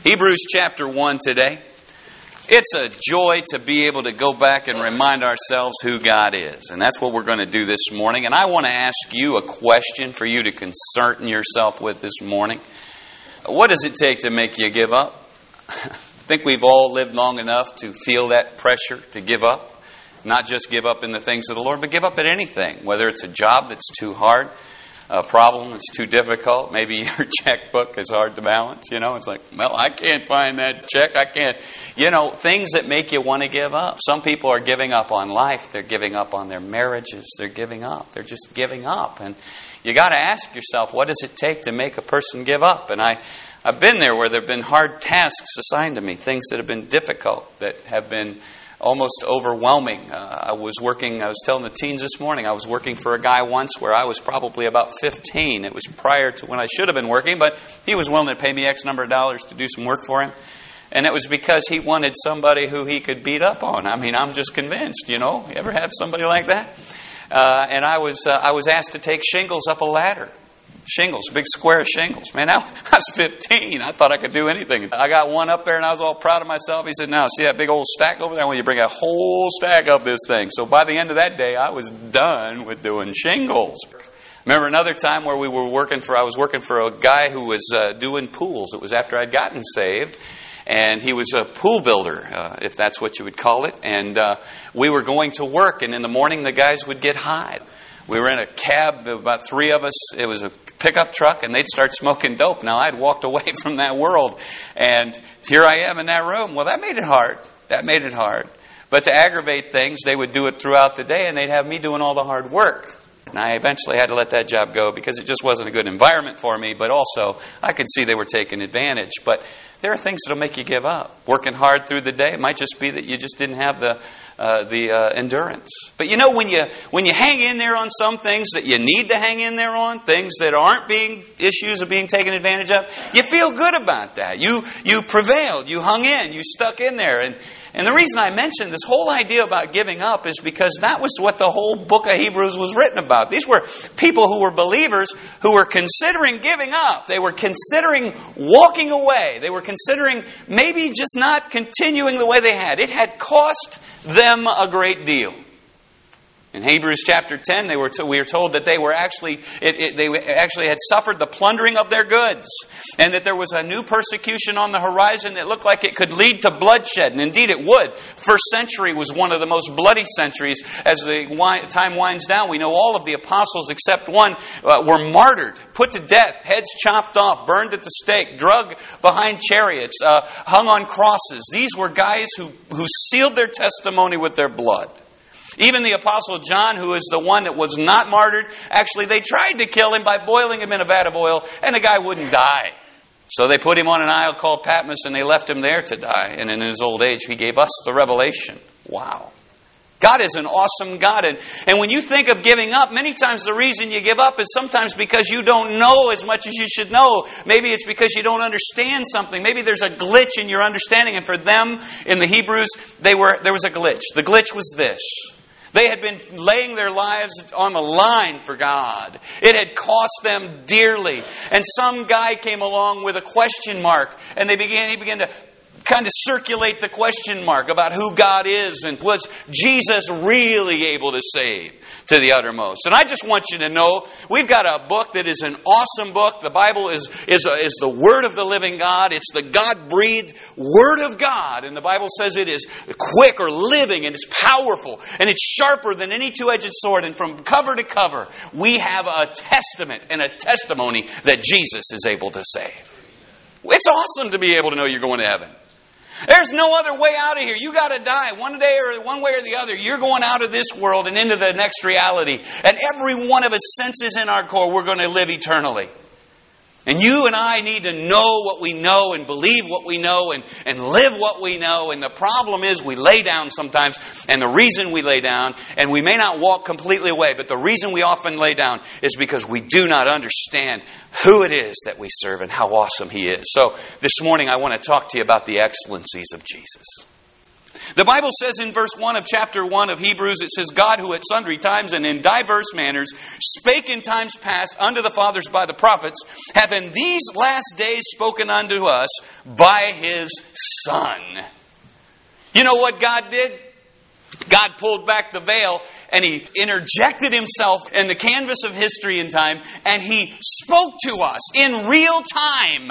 Hebrews chapter 1 today. It's a joy to be able to go back and remind ourselves who God is. And that's what we're going to do this morning. And I want to ask you a question for you to concern yourself with this morning. What does it take to make you give up? I think we've all lived long enough to feel that pressure to give up. Not just give up in the things of the Lord, but give up at anything. Whether it's a job that's too hard, a problem that's too difficult. Maybe your checkbook is hard to balance. It's like, well, I can't find that check. I can't. Things that make you want to give up. Some people are giving up on life. They're giving up on their marriages. They're giving up. They're just giving up. And you got to ask yourself, what does it take to make a person give up? And I've been there where there have been hard tasks assigned to me, things that have been difficult, that have been almost overwhelming. I was telling the teens this morning, I was working for a guy once where I was probably about 15. It was prior to when I should have been working, but he was willing to pay me X number of dollars to do some work for him. And it was because he wanted somebody who he could beat up on. I mean, I'm just convinced, You ever have somebody like that? And I was asked to take shingles up a ladder. Shingles, big square shingles. Man, I was 15. I thought I could do anything. I got one up there and I was all proud of myself. He said, now, see that big old stack over there? I want you to bring a whole stack up this thing. So by the end of that day, I was done with doing shingles. Remember another time where I was working for a guy who was doing pools. It was after I'd gotten saved. And he was a pool builder, if that's what you would call it. And we were going to work. And in the morning, the guys would get high. We were in a cab, about three of us. It was a pickup truck, and they'd start smoking dope. Now, I'd walked away from that world, and here I am in that room. Well, that made it hard. But to aggravate things, they would do it throughout the day, and they'd have me doing all the hard work. And I eventually had to let that job go because it just wasn't a good environment for me, but also I could see they were taking advantage. But there are things that will make you give up. Working hard through the day, it might just be that you just didn't have the endurance. But when you hang in there on some things that you need to hang in there on, things that aren't issues of being taken advantage of, you feel good about that. You prevailed, you hung in, you stuck in there. And the reason I mentioned this whole idea about giving up is because that was what the whole book of Hebrews was written about. These were people who were believers who were considering giving up. They were considering walking away. They were considering maybe just not continuing the way they had. It had cost them a great deal. In Hebrews chapter 10, we are told that they actually had suffered the plundering of their goods, and that there was a new persecution on the horizon that looked like it could lead to bloodshed, and indeed it would. First century was one of the most bloody centuries. As the time winds down, we know all of the apostles except one were martyred, put to death, heads chopped off, burned at the stake, dragged behind chariots, hung on crosses. These were guys who sealed their testimony with their blood. Even the Apostle John, who is the one that was not martyred, actually they tried to kill him by boiling him in a vat of oil, and the guy wouldn't die. So they put him on an isle called Patmos, and they left him there to die. And in his old age, he gave us the revelation. Wow. God is an awesome God. And when you think of giving up, many times the reason you give up is sometimes because you don't know as much as you should know. Maybe it's because you don't understand something. Maybe there's a glitch in your understanding. And for them, in the Hebrews, there was a glitch. The glitch was this. They had been laying their lives on the line for God. It had cost them dearly. And some guy came along with a question mark, and he began to kind of circulate the question mark about who God is, and was Jesus really able to save to the uttermost. And I just want you to know, we've got a book that is an awesome book. The Bible is the Word of the living God. It's the God-breathed Word of God. And the Bible says it is quick or living, and it's powerful, and it's sharper than any two-edged sword. And from cover to cover, we have a testament and a testimony that Jesus is able to save. It's awesome to be able to know you're going to heaven. There's no other way out of here. You got to die one way or the other. You're going out of this world and into the next reality. And every one of us senses in our core we're going to live eternally. And you and I need to know what we know and believe what we know and live what we know. And the problem is we lay down sometimes. And the reason we lay down, and we may not walk completely away, but the reason we often lay down is because we do not understand who it is that we serve and how awesome He is. So this morning I want to talk to you about the excellencies of Jesus. The Bible says in verse 1 of chapter 1 of Hebrews, it says, God who at sundry times and in diverse manners spake in times past unto the fathers by the prophets, hath in these last days spoken unto us by His Son. You know what God did? God pulled back the veil and He interjected Himself in the canvas of history and time, and He spoke to us in real time.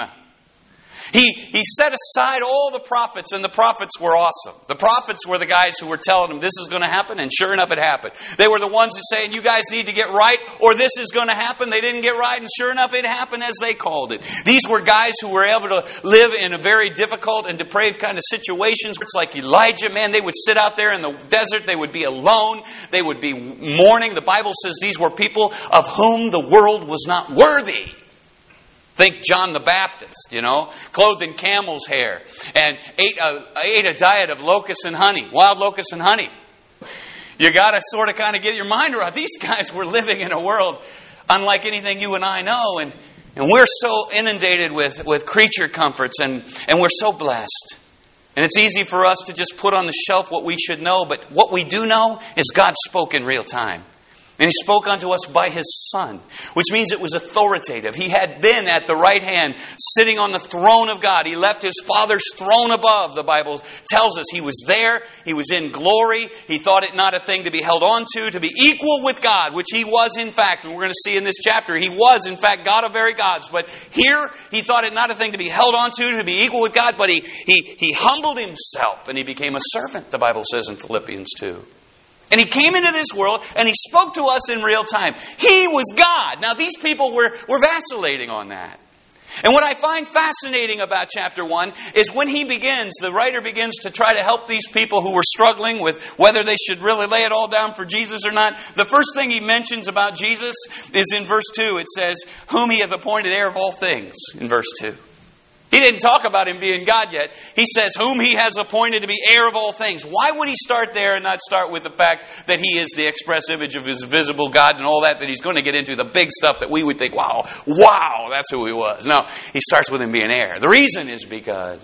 He set aside all the prophets, and the prophets were awesome. The prophets were the guys who were telling them this is going to happen, and sure enough it happened. They were the ones who saying you guys need to get right, or this is going to happen. They didn't get right, and sure enough it happened as they called it. These were guys who were able to live in a very difficult and depraved kind of situations. It's like Elijah, man, they would sit out there in the desert. They would be alone. They would be mourning. The Bible says these were people of whom the world was not worthy. Think John the Baptist, clothed in camel's hair and ate a diet of locusts and honey, wild locusts and honey. You got to sort of kind of get your mind around. These guys were living in a world unlike anything you and I know, and we're so inundated with creature comforts, and we're so blessed. And it's easy for us to just put on the shelf what we should know, but what we do know is God spoke in real time. And He spoke unto us by His Son, which means it was authoritative. He had been at the right hand, sitting on the throne of God. He left His Father's throne above, the Bible tells us. He was there. He was in glory. He thought it not a thing to be held on to be equal with God, which He was in fact. And we're going to see in this chapter, He was in fact God of very gods. But here, He thought it not a thing to be held on to be equal with God, but He humbled Himself and He became a servant, the Bible says in Philippians 2. And He came into this world and He spoke to us in real time. He was God. Now these people were vacillating on that. And what I find fascinating about chapter 1 is when the writer begins to try to help these people who were struggling with whether they should really lay it all down for Jesus or not. The first thing he mentions about Jesus is in verse 2. It says, whom He hath appointed heir of all things, in verse 2. He didn't talk about Him being God yet. He says, whom He has appointed to be heir of all things. Why would He start there and not start with the fact that He is the express image of His visible God and all that He's going to get into the big stuff that we would think, wow, that's who He was. No, He starts with Him being heir. The reason is because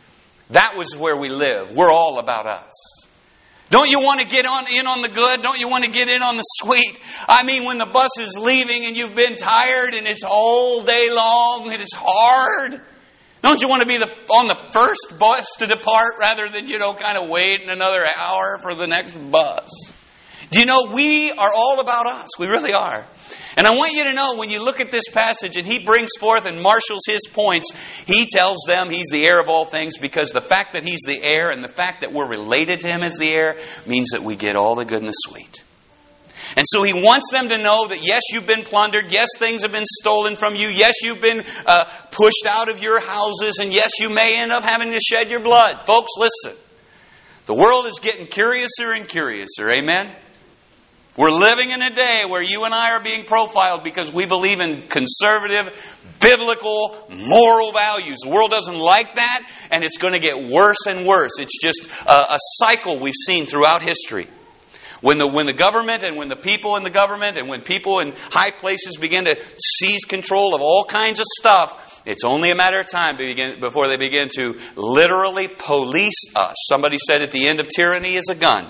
that was where we live. We're all about us. Don't you want to get in on the good? Don't you want to get in on the sweet? I mean, when the bus is leaving and you've been tired and it's all day long and it's hard. Don't you want to be on the first bus to depart rather than, kind of waiting another hour for the next bus? Do you know, we are all about us. We really are. And I want you to know, when you look at this passage and he brings forth and marshals his points, he tells them he's the heir of all things, because the fact that he's the heir and the fact that we're related to him as the heir means that we get all the good and the sweet. And so he wants them to know that yes, you've been plundered. Yes, things have been stolen from you. Yes, you've been pushed out of your houses. And yes, you may end up having to shed your blood. Folks, listen. The world is getting curiouser and curiouser. Amen? We're living in a day where you and I are being profiled because we believe in conservative, biblical, moral values. The world doesn't like that, and it's going to get worse and worse. It's just a cycle we've seen throughout history. When the government and when the people in the government and when people in high places begin to seize control of all kinds of stuff, it's only a matter of time before they begin to literally police us. Somebody said at the end of tyranny is a gun.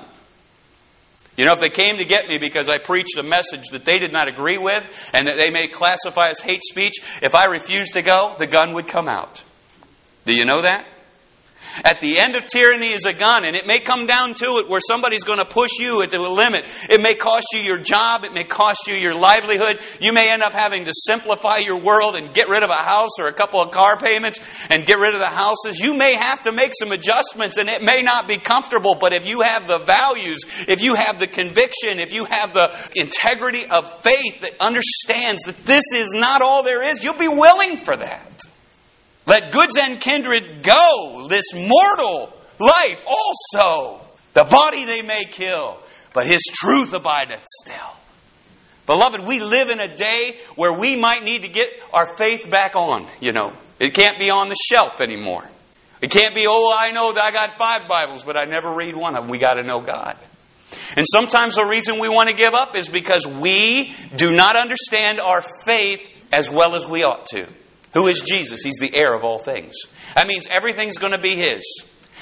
If they came to get me because I preached a message that they did not agree with and that they may classify as hate speech, if I refused to go, the gun would come out. Do you know that? At the end of tyranny is a gun, and it may come down to it where somebody's going to push you to a limit. It may cost you your job. It may cost you your livelihood. You may end up having to simplify your world and get rid of a house or a couple of car payments and get rid of the houses. You may have to make some adjustments, and it may not be comfortable, but if you have the values, if you have the conviction, if you have the integrity of faith that understands that this is not all there is, you'll be willing for that. Let goods and kindred go, this mortal life also. The body they may kill, but His truth abideth still. Beloved, we live in a day where we might need to get our faith back on, It can't be on the shelf anymore. It can't be, I know that I got 5 Bibles, but I never read one of them. We got to know God. And sometimes the reason we want to give up is because we do not understand our faith as well as we ought to. Who is Jesus? He's the heir of all things. That means everything's going to be His.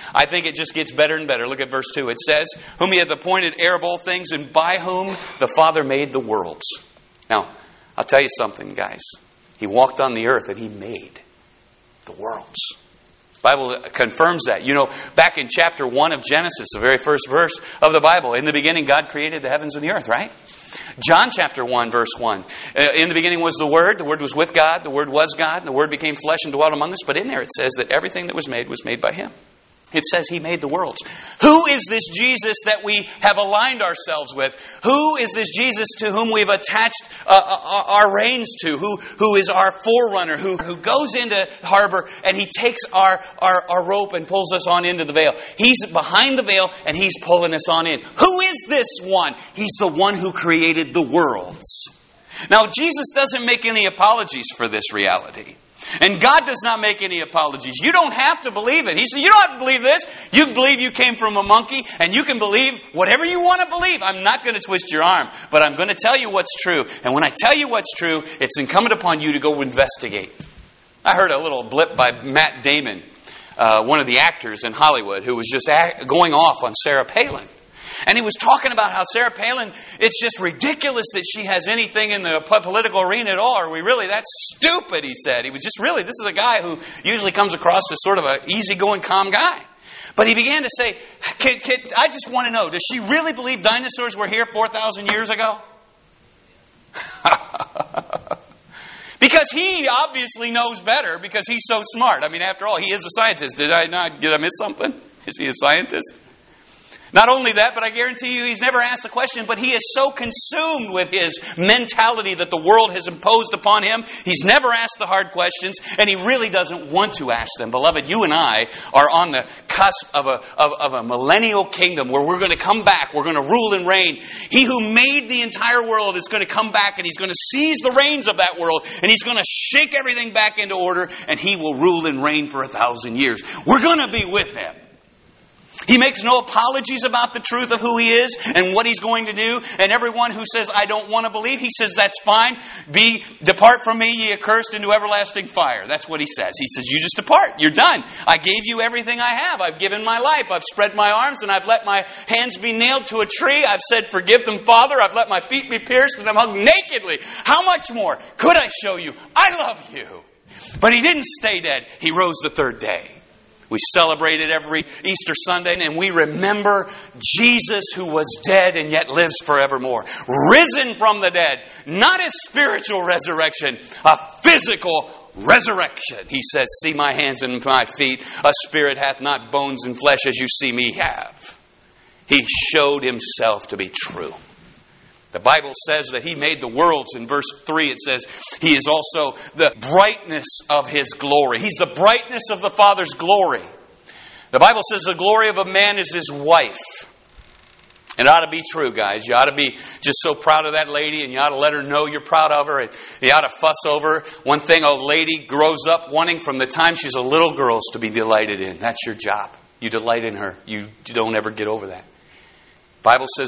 I think it just gets better and better. Look at verse 2. It says, whom He hath appointed heir of all things, and by whom the Father made the worlds. Now, I'll tell you something, guys. He walked on the earth and He made the worlds. The Bible confirms that. You know, back in chapter 1 of Genesis, the very first verse of the Bible, in the beginning God created the heavens and the earth, right? John chapter 1, verse 1. In the beginning was the Word was with God, the Word was God, and the Word became flesh and dwelt among us. But in there it says that everything that was made by Him. It says He made the worlds. Who is this Jesus that we have aligned ourselves with? Who is this Jesus to whom we've attached our reins to? Who is our forerunner? Who goes into harbor and He takes our rope and pulls us on into the veil? He's behind the veil and He's pulling us on in. Who is this one? He's the one who created the worlds. Now, Jesus doesn't make any apologies for this reality. And God does not make any apologies. You don't have to believe it. He said, you don't have to believe this. You can believe you came from a monkey, and you can believe whatever you want to believe. I'm not going to twist your arm, but I'm going to tell you what's true. And when I tell you what's true, it's incumbent upon you to go investigate. I heard a little blip by Matt Damon, one of the actors in Hollywood, who was just going off on Sarah Palin. And he was talking about how Sarah Palin, it's just ridiculous that she has anything in the political arena at all. Are we really that stupid, he said. He was just really, this is a guy who usually comes across as sort of an easygoing, calm guy. But he began to say, I just want to know, does she really believe dinosaurs were here 4,000 years ago? Because he obviously knows better because he's so smart. I mean, after all, he is a scientist. Did I miss something? Is he a scientist? Not only that, but I guarantee you he's never asked a question, but he is so consumed with his mentality that the world has imposed upon him. He's never asked the hard questions, and he really doesn't want to ask them. Beloved, you and I are on the cusp of a millennial kingdom where we're going to come back. We're going to rule and reign. He who made the entire world is going to come back, and He's going to seize the reins of that world, and He's going to shake everything back into order, and He will rule and reign for 1,000 years. We're going to be with Him. He makes no apologies about the truth of who He is and what He's going to do. And everyone who says, I don't want to believe, He says, that's fine. Depart from me, ye accursed, into everlasting fire. That's what He says. He says, you just depart. You're done. I gave you everything I have. I've given my life. I've spread my arms and I've let my hands be nailed to a tree. I've said, forgive them, Father. I've let my feet be pierced and I'm hung nakedly. How much more could I show you? I love you. But He didn't stay dead. He rose the third day. We celebrate it every Easter Sunday, and we remember Jesus who was dead and yet lives forevermore. Risen from the dead. Not a spiritual resurrection, a physical resurrection. He says, see my hands and my feet. A spirit hath not bones and flesh as you see me have. He showed Himself to be true. The Bible says that He made the worlds. In verse 3 it says He is also the brightness of His glory. He's the brightness of the Father's glory. The Bible says the glory of a man is his wife. It ought to be true, guys. You ought to be just so proud of that lady, and you ought to let her know you're proud of her. You ought to fuss over her. One thing a lady grows up wanting from the time she's a little girl is to be delighted in. That's your job. You delight in her. You don't ever get over that. The Bible says